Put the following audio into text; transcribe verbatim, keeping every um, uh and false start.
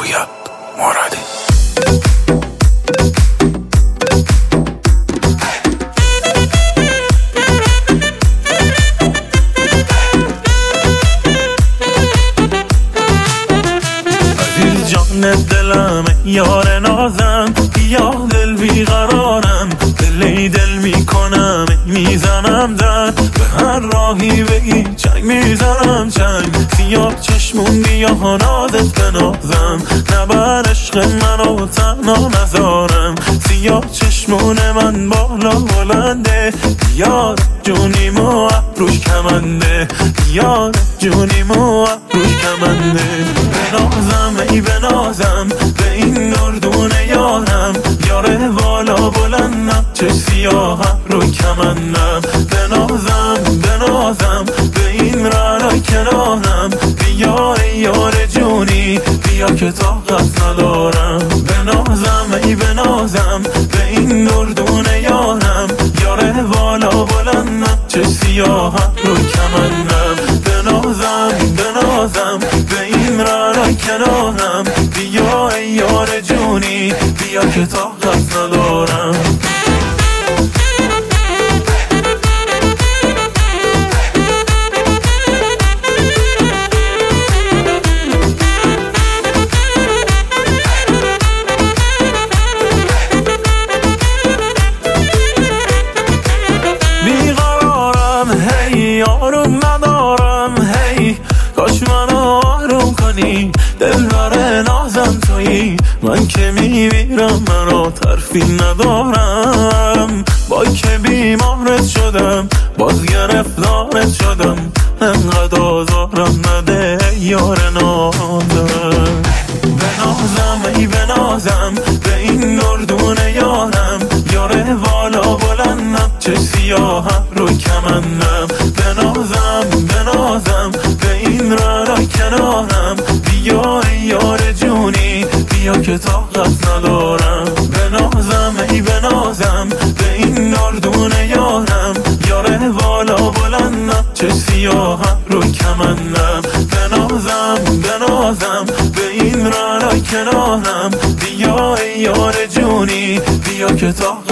رویا مرادی. عزیز جان دلم یار نازم، یا دل بیقرارم، دلی دل میکنم میزنم در به هر راهی بگی چنگ میزنم چنگ. سیاه چشمون بیا نازت بنازم، نبر عشق منو تنها نذارم. سیاه چشمون من بالا بلنده، یار جونیمو روش کمنده، یار جونیمو روش کمنده. بنازم ای بنازم به این دردون یارم، یاره بالا بلندم چه سیاه رو کمندم. بنازم بنازم به این رعنا کنارم، بیا ای یار جونی بیا که طاقت ندارم. بنازم ای بنازم به این دردون یارم، یاره بالا بلندم چه سیاه رو کمندم. بنازم بنازم به این رعنا کنارم، بیا ای یار جونی بیا که طاقت ندارم. آروم ندارم هی، کاش منو آروم کنی، دل بر نازم تویی، من که میمیرم منو ترفی ندارم. با که بیمارت شدم باز گرفتارت شدم، انقدر آزارم نده یار نازم. بنازم ای بنازم به این دردون یارم، یاره بالا بلندم چه سیاه رو کمندم. بنازم بنازم به این رعنا کنارم، بیا ای یار جونی بیا که طاقت ندارم. بنازم ای بنازم به این دردون یارم، یاره بالا بلندم چه سیاه رو کمندم. بنازم بنازم به این رعنا کنارم، بیا ای یار جونی بیا که طاقت